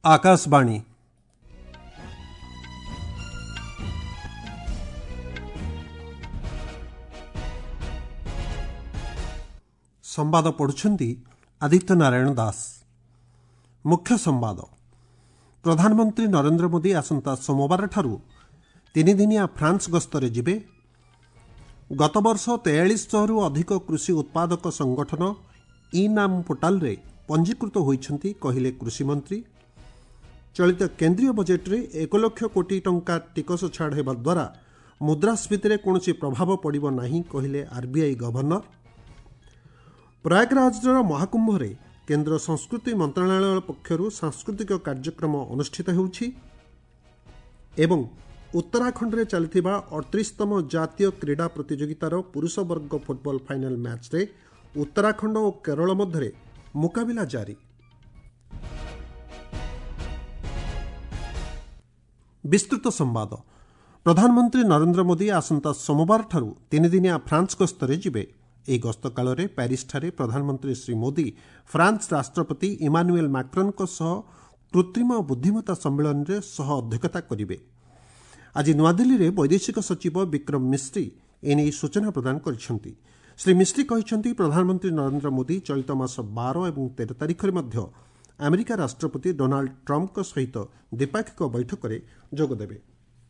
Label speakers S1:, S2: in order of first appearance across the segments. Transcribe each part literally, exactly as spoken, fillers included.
S1: आकाशवाणी संवाद पढ़ुछंती आदित्य नारायण दास। मुख्य संवाद। प्रधानमंत्री नरेंद्र मोदी आसंता सोमवार ठारू तीन दिनिया फ्रांस गस्तरे जिबे। गत वर्ष तेयालीस रु अधिक कृषि उत्पादक संगठन ई नाम पोर्टाल रे पंजीकृत होइछंती कहिले कृषि मंत्री। चलित केंद्रीय बजेट रे एक लाख कोटी टंका टिकस छाड़ हेबा द्वारा मुद्रास्फीति रे कोनोसी प्रभाव पड़िबो नाही कहिले आरबीआई गवर्नर। प्रयागराजर महाकुंभ रे केंद्र संस्कृति मंत्रणालय पक्षरु सांस्कृतिक कार्यक्रम अनुष्ठित होउछि एवं उत्तराखंड रे चलिथिबा अड़तीसतम जातीय क्रीडा प्रतियोगितार पुरुष वर्ग फुटबॉल फाइनल मैच रे उत्तराखंड और केरल मध्य मुकाबिला जारी। विस्तृत संवाद। प्रधानमंत्री नरेंद्र मोदी आसंता सोमवार ठारू तीन दिनिया फ्रांस गस्तरे जिबे। ଏହି ଗସ୍ତ କାଳରେ ପ୍ୟାରିସ୍ଠାରେ ପ୍ରଧାନମନ୍ତ୍ରୀ ଶ୍ରୀ ମୋଦି ଫ୍ରାନ୍ସ ରାଷ୍ଟ୍ରପତି ଇମାନୁଏଲ ମାକ୍ରନ୍ଙ୍କ ସହ କୃତ୍ରିମ ବୁଦ୍ଧିମତ୍ତା ସମ୍ମିଳନୀରେ ସହ ଅଧ୍ୟକ୍ଷତା କରିବେ। ଆଜି ନୂଆଦିଲ୍ଲୀରେ ବୈଦେଶିକ ସଚିବ ବିକ୍ରମ ମିଶ୍ରି ଏନେଇ ସୂଚନା ପ୍ରଦାନ କରିଛନ୍ତି। ଶ୍ରୀ ମିଶ୍ରି କହିଛନ୍ତି ପ୍ରଧାନମନ୍ତ୍ରୀ ନରେନ୍ଦ୍ର ମୋଦି ଚଳିତ ମାସ ବାର ଏବଂ ତେର ତାରିଖରେ ମଧ୍ୟ ଆମେରିକା ରାଷ୍ଟ୍ରପତି ଡୋନାଲ୍ଡ ଟ୍ରମ୍ପଙ୍କ ସହିତ ଦ୍ୱିପାକ୍ଷିକ ବୈଠକରେ ଯୋଗଦେବେ।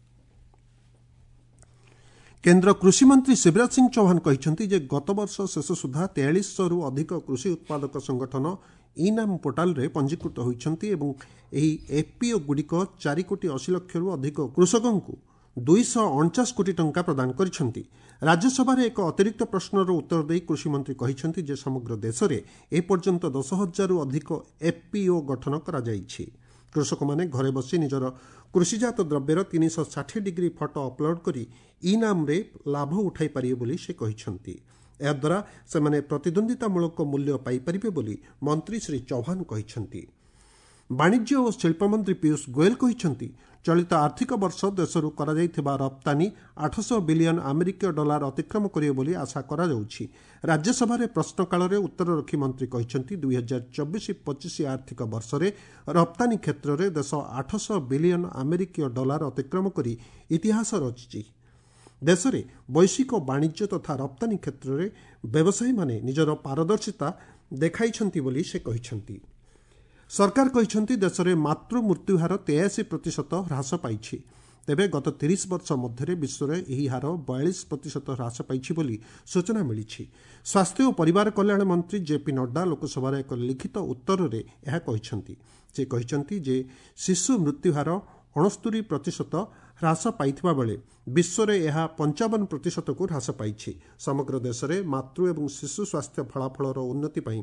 S1: केन्द्र कृषिमंत्री शिवराज सिंह चौहान कहते जे गत वर्ष शेष सुधा तेयालीस रु अधिक कृषि उत्पादक संगठन ई नाम पोर्टाल रे पंजीकृत होइछंती एवं एही एफपीओ गुडिक चार कोटी अस्सी लाख रु अधिक कृषकों दुईश अणचाश कोटी टंका प्रदान करिछंती। राज्यसभा एक अतिरिक्त प्रश्नर उत्तर दे कृषिमंत्री कहते जे समग्र देश में ए पर्यंत दस हजार रु अधिक एफपीओ गठन करा जाइछि। कृषक माने घरे बसी निजर कृषिजात द्रव्यर तीन सौ षाठी डिग्री फटो अपलोड करी ई नाम रे लाभ उठाई पारिबे बोली से कहिसंती। एहा द्वारा से माने प्रतिद्वंदितामूलक मूल्य पाई पारिबे बोली मंत्री श्री चौहान कहिसंती। वाणिज्य और शिल्प मंत्री पीयूष गोयल कहिसंती चलित आर्थिक वर्ष देशरू करा जायथिबा रप्तानी आठ सौ बिलियन अमेरिकीय डॉलर अतिक्रम करियो बोली आशा करा जाउछि। राज्यसभा रे प्रश्नकाल रे उत्तर रखी मंत्री कहिसंती दुई हजार चौबीस पच्चीस आर्थिक वर्ष रे रप्तानी क्षेत्र रे देश आठ सौ बिलियन अमेरिकीय डॉलर अतिक्रम करी इतिहास रचिछि। देश में वैश्विक वाणिज्य तथा रप्तानी क्षेत्र में व्यवसायी माने निजर पारदर्शिता देखाइछंती बोली से कहिसंती। सरकार कहिसंती देश में मातृ मृत्यु हार तेयासी प्रतिशत ह्रास पाइछि। तेबे गत तीस वर्ष मध्य विश्व में यह हार बयालीस प्रतिशत ह्रास पाइछि बोली सूचना मिली। स्वास्थ्य और परिवार कल्याण मंत्री जेपी नड्डा लोकसभा एक लिखित उत्तर में यह कहिसंती। से कहिसंती जे शिशु मृत्यु हार अणस्तरी प्रतिशत ह्रास पाइथिबा बेले विश्व में यह पंचावन प्रतिशत को ह्रास पाइछि। समग्र देश में मातृ एवं शिशु स्वास्थ्य फलाफल उन्नति पाई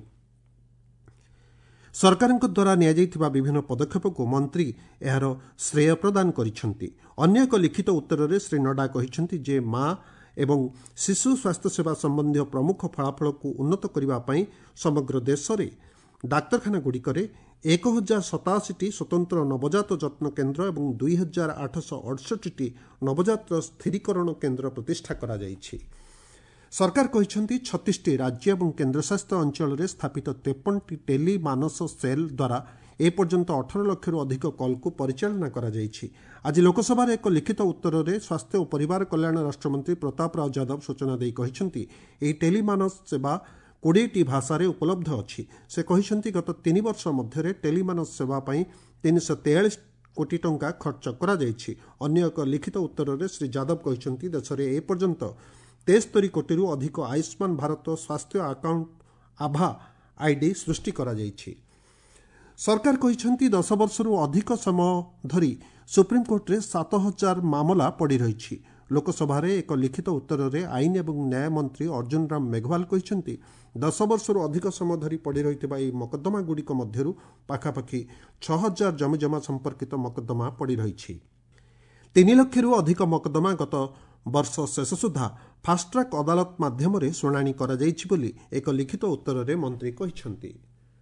S1: सरकार द्वारा नियाଯାଇଥିବା विभिन्न पदक्षेप को मंत्री एहार श्रेय प्रदान करिसंती। अन्य एक लिखित उत्तर में श्री नड्डा कहिसंती जे मां एवं शिशु स्वास्थ्य सेवा संबंधी प्रमुख फलाफल को उन्नत करबा पई समग्र देश में डाक्तरखाना गुड़िकरे एक हजार सताशी स्वतंत्र नवजात जत्न केन्द्र और दुई हजार आठश अड़सठी नवजात स्थिरीकरण केन्द्र प्रतिष्ठा करा जाइछि। सरकार कहिसंती छत्तीस राज्य और केन्द्रशासित अंचल में स्थापित तेपन टेली मानस सेल द्वारा ए पर्यंत अठारह लाख रु अधिक कल को परिचालना करा जाइछि। आज लोकसभा एक लिखित उत्तर में स्वास्थ्य और परिवार कल्याण राष्ट्रमंत्री प्रताप राव यादव सूचना देई कहिसंती एही टेली मानस सेवा कोड़े भाषा रे उपलब्ध अच्छी। से कहिसंती गत तीन वर्ष मध्य टेलीमानस सेवा पाई तीन सौ तेयालीस कोटी टंका खर्च करा जाइछि। अन्य एक लिखित उत्तर में श्री यादव कहिसंती देश में ए पर्यंत तेस्तरी कोटी रु अधिक आयुष्मान भारत स्वास्थ्य अकाउंट आभा आईडी सृष्टि करा जाइछि। सरकार कहिसंती दस वर्ष रु अधिक समय धरी सुप्रीमकोर्ट रे सात हजार मामला पड़ी रही। लोकसभा एक लिखित उत्तर में आईन एवं न्याय मंत्री अर्जुन राम मेघवाल कहिसंती दस वर्ष रु अधिक समय धरी पड़ी रही मकद्दमा गुड़िक मध्यरु पाखापाखि छह हजार जमीजमा संपर्कित मकद्दमा पड़ी रही। तीन लाख रु अधिक मकद्दमा गत वर्ष शेष सुधा फास्ट्राक अदालत माध्यम शुणाणी करा जाइछि बोली एक लिखित उत्तर में मंत्री कहिसंती।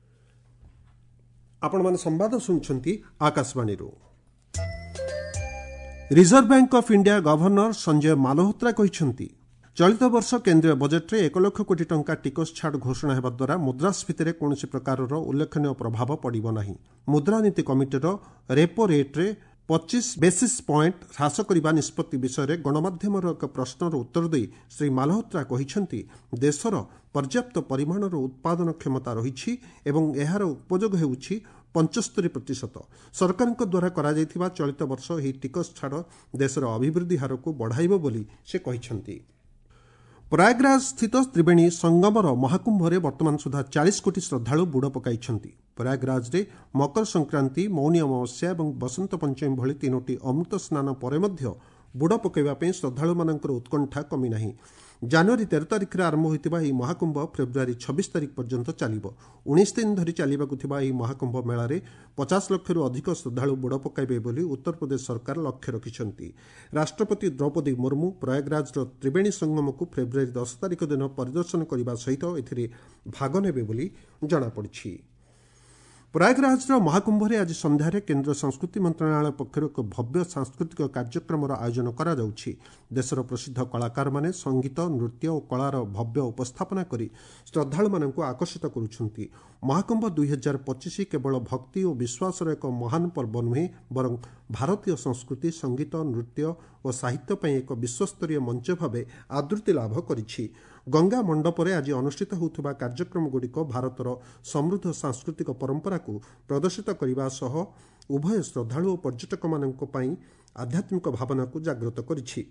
S1: आपण माने संवाद सुनछंती Akashvani. Reserve Bank of India governor Sanjay Malhotra कहिसंती चलित वर्ष केन्द्रीय बजेट्रे एक लाख कोटी टंका टिकस छाड़ घोषणा हेबा द्वारा मुद्रास्फीति कौनसी प्रकारर उल्लेखनीय प्रभाव पड़ब नहीं। मुद्रानीति कमिटर रेपो रेट्रे पच्चीस बेसिस पॉइंट ह्रास करने निष्पत्ति विषय गणमाध्यम एक प्रश्नर उत्तर दे श्री मालहोत्रा कहते देशर पर्याप्त परिमाणर उत्पादन क्षमता रही एवं यार उपयोग होउछि पंचस्तरी प्रतिशत। सरकार द्वारा करा जायथिबा चलित वर्ष यह टिकस छाड़ देशर अभिवृद्धि हार को बढ़ाइब बोली से कहते। प्रयागराज स्थित त्रिवेणी संगमर महाकुंभरे वर्तमान सुधा चालीस कोटी श्रद्धालु बुड़ पकाई। प्रयागराज रे मकर संक्रांति, मौनी अमावस्या और बसंत पंचमी भली तीनोटी अमृत स्नान पर बुड़ पकाइबा श्रद्धालु मानकर उत्कंठा कमी नहीं। जनवरी तेरह तारिख में आरंभ होता यह महाकुंभ फेब्रुआरी छब्बीस तारिख पर्यंत चलिब। उन्नीस दिन धरी चलवाक यह महाकुंभ मेलार पचास लाख अधिक श्रद्धालु बुड़ पकाइबे बोली उत्तर प्रदेश सरकार लक्ष्य रखिंट। राष्ट्रपति द्रौपदी मुर्मू प्रयागराज त्रिवेणी संगम को फेब्रुआरी दस तारिख दिन परिदर्शन करने सहित ए भाग नेबे बोली जनापड़ी। प्रयागराज महाकुंभरे आज संध्यारे केन्द्र संस्कृति मंत्रणालय पक्षर एक भव्य सांस्कृतिक कार्यक्रम आयोजन करा जाउछि। देशर प्रसिद्ध कलाकार माने संगीत, नृत्य और कलार भव्य उपस्थापना करी श्रद्धालु मानकु आकर्षित करुछन्ति। महाकुंभ दुई हजार पच्चीस केवल भक्ति और विश्वासर एक महान पर्व नुहे बरं भारतीय संस्कृति, संगीत, नृत्य और साहित्य पर एक विश्वस्तरीय मंच भाव आदृति लाभ करिछि। गंगा मंडपरे आज अनुष्ठित होउथबा कार्यक्रम गुड़िक भारतर समृद्ध सांस्कृतिक परंपरा को प्रदर्शित करने सह उभय श्रद्धालु और पर्यटक मानक पई आध्यात्मिक भावना को जागृत करिछि।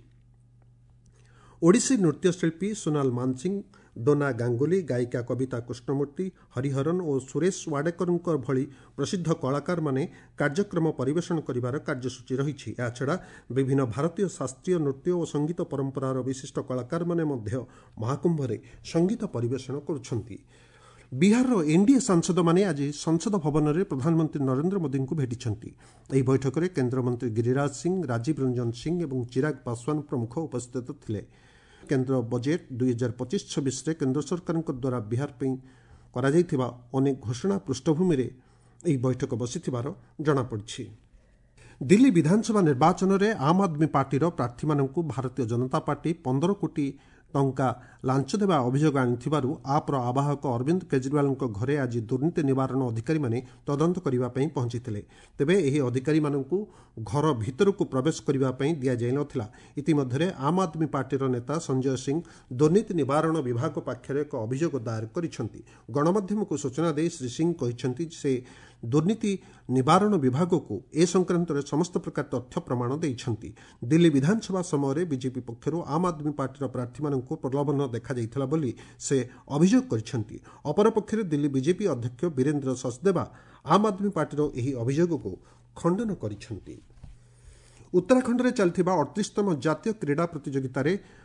S1: ओडिसी नृत्यशिल्पी सोनाल मानसिंह, डोना गांगुली, गायिका कविता कृष्णमूर्ति, हरिहरन और सुरेश वाडेकर भली प्रसिद्ध कलाकार माने कार्यक्रम परिवेषण करिवार कार्यसूची रही। याछड़ा विभिन्न भारतीय शास्त्रीय नृत्य और संगीत परंपरार विशिष्ट कलाकार माने मध्य महाकुंभरे संगीत परिवेषण करुछन्ति। बिहार एनडीए सांसद माने आज संसद भवन में प्रधानमंत्री नरेंद्र मोदी को भेटिछन्ति। एही बैठक में केन्द्रमंत्री गिरिराज सिंह, राजीव रंजन सिंह और चिराग पासवान प्रमुख उपस्थित थिले। केन्द्र बजेट दुई हजार पच्चीस छब्बीस केन्द्र सरकार द्वारा बिहार पर अनेक घोषणा पृष्ठभूमि में यह बैठक बसिथिबार जनापड़ी। दिल्ली विधानसभा निर्वाचन में आम आदमी पार्टीर प्रार्थी मानकु भारतीय जनता पार्टी पंद्रह कोटी टंका लांच देवा अभियोग आनिथिबारु आप्र आवाहक अरविंद केजरीवाल घरे आज दुर्नीति निवारण अधिकारी माने तदंत करने पहुंचीथिले। तेबे एही अधिकारी मानकु घर भितरकु प्रवेश करने दिया जाय नथिला। इतिमध्ये आम आदमी पार्टीर नेता संजय सिंह दुर्नीति निवारण विभाग पाखरे एक अभियोग दायर करिसेंति। गणमाध्यम को सूचना दे श्री सिंह कहिसेंति से दुर्नीति निवारण विभाग को ए संक्रांत में समस्त प्रकार तथ्य प्रमाण देइछन्ति। दिल्ली विधानसभा समय बीजेपी पक्षर आम आदमी पार्टीर प्रार्थी मानकु प्रलोभन देखा जाइथिला बोली से अभियोग करिसेंति। अपरपक्षे दिल्ली बीजेपी अध्यक्ष वीरेंद्र सचदेवा आम आदमी पार्टीर एही अभियोग को खंडन करिसेंति। उत्तराखंड में चलथिबा अड़तीसतम जातीय क्रीड़ा प्रतियोगिता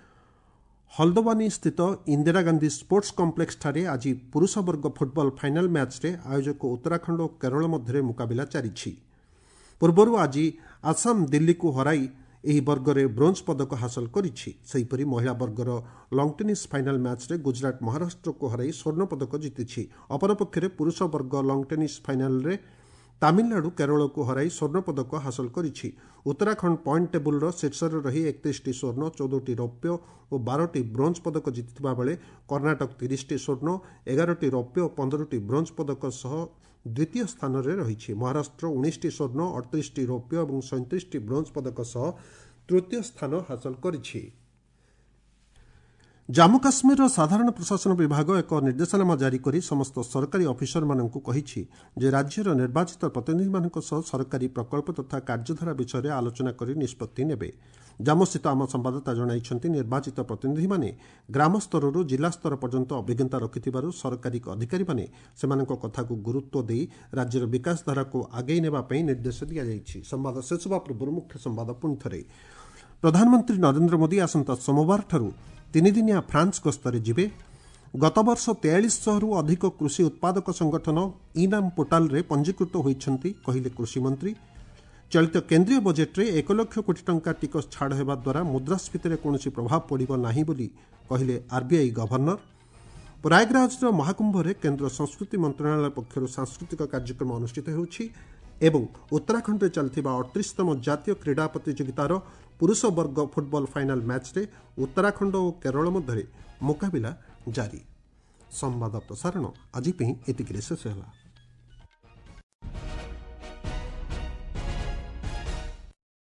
S1: हल्द्वानी स्थित इंदिरा गांधी स्पोर्ट्स कॉम्प्लेक्स ठारे आज पुरुष वर्ग फुटबॉल फाइनाल मैच रे आयोजक उत्तराखंड और केरल मध्य मुकाबिला चली। पूर्वर आज आसाम दिल्ली को हराई एही वर्ग रे ब्रोंज पदक हासिल करिछि। सेहिपरि महिला वर्गर लॉन्ग टेनिस फाइनाल मैच रे गुजरात महाराष्ट्र को हराई स्वर्ण पदक जीतिछि। अपरपक्षे पुरुष वर्ग लॉन्ग टेनिस फाइनाल रे तामिलनाडु केरल को हराई स्वर्ण पदक हासिल करिछि। उत्तराखंड पॉइंट टेबुल शीर्ष रही इकतीस स्वर्ण, चौदह रौप्य और बारह ब्रोंज पदक जीतिथिबा बेले कर्णाटक तीस स्वर्ण, ग्यारह रौप्य और पंद्रह ब्रोंज पदक सह द्वितीय स्थान में रही। महाराष्ट्र उन्नीस स्वर्ण, अड़तीस रौप्य और सैंतीस ब्रोंज पदक सह तृतीय स्थान हासिल करिछि। जम्मू काश्मीर साधारण प्रशासन विभाग एक निर्देशनामा जारी करी समस्त सरकारी अफिसर मानकु कहिछि जे राज्यर निर्वाचित प्रतिनिधि मानक सह सरकारी प्रकल्प तथा कार्यधारा विषय में आलोचना करी निष्पत्ति नेबे। जम्मू स्थित आम संवाददाता जणाइछन्ति निर्वाचित प्रतिनिधि माने ग्राम स्तर जिला स्तर पर्यंत अभिज्ञता रखिथिबारु सरकारी अधिकारी माने सेमानक कथा को गुरुत्व देई राज्यर विकास धारा को आगे नेबा पई निर्देश दिया जाइछि। संवाद शेष होबा पूर्व मुख्य संवाद पुणी थरे। प्रधानमंत्री नरेंद्र मोदी आसंता सोमवार ठारू तीन दिनिया फ्रांस गस्तरे जिबे। गत वर्ष तेयालीस रु अधिक कृषि उत्पादक संगठन इनाम पोर्टाल रे पंजीकृत होइछन्ति कहिले कृषि मंत्री। चलित केंद्रीय बजेट रे एक लाख कोटी टंका टिकस छाड़ हेबा द्वारा मुद्रास्फीति रे कोनोसी प्रभाव पड़िबो नाही बोली कहिले आरबीआई गवर्नर। प्रयागराज महाकुंभ रे केंद्र संस्कृति मंत्रणालय पक्षर सांस्कृतिक कार्यक्रम अनुष्ठित होउछि एवं उत्तराखंड में चलथिबा अड़तीसतम जातीय क्रीड़ा प्रतियोगितार पुरुष वर्ग फुटबल फाइनाल मैच रे उत्तराखंड और केरल मध्य मुकाबिला जारी। संवाद प्रसारण आज एतिकिरे शेष होला।